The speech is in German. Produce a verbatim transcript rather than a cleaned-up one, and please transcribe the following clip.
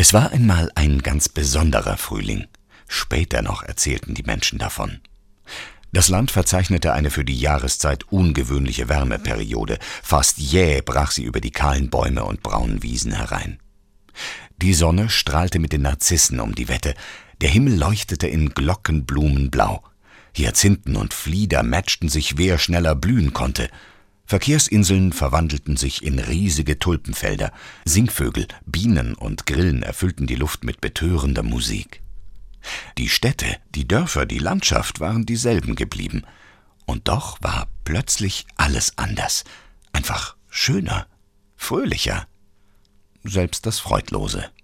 Es war einmal ein ganz besonderer Frühling. Später noch erzählten die Menschen davon. Das Land verzeichnete eine für die Jahreszeit ungewöhnliche Wärmeperiode. Fast jäh brach sie über die kahlen Bäume und braunen Wiesen herein. Die Sonne strahlte mit den Narzissen um die Wette. Der Himmel leuchtete in Glockenblumenblau. Hyazinthen und Flieder matchten sich, wer schneller blühen konnte. Verkehrsinseln verwandelten sich in riesige Tulpenfelder. Singvögel, Bienen und Grillen erfüllten die Luft mit betörender Musik. Die Städte, die Dörfer, die Landschaft waren dieselben geblieben. Und doch war plötzlich alles anders. Einfach schöner, fröhlicher. Selbst das Freudlose.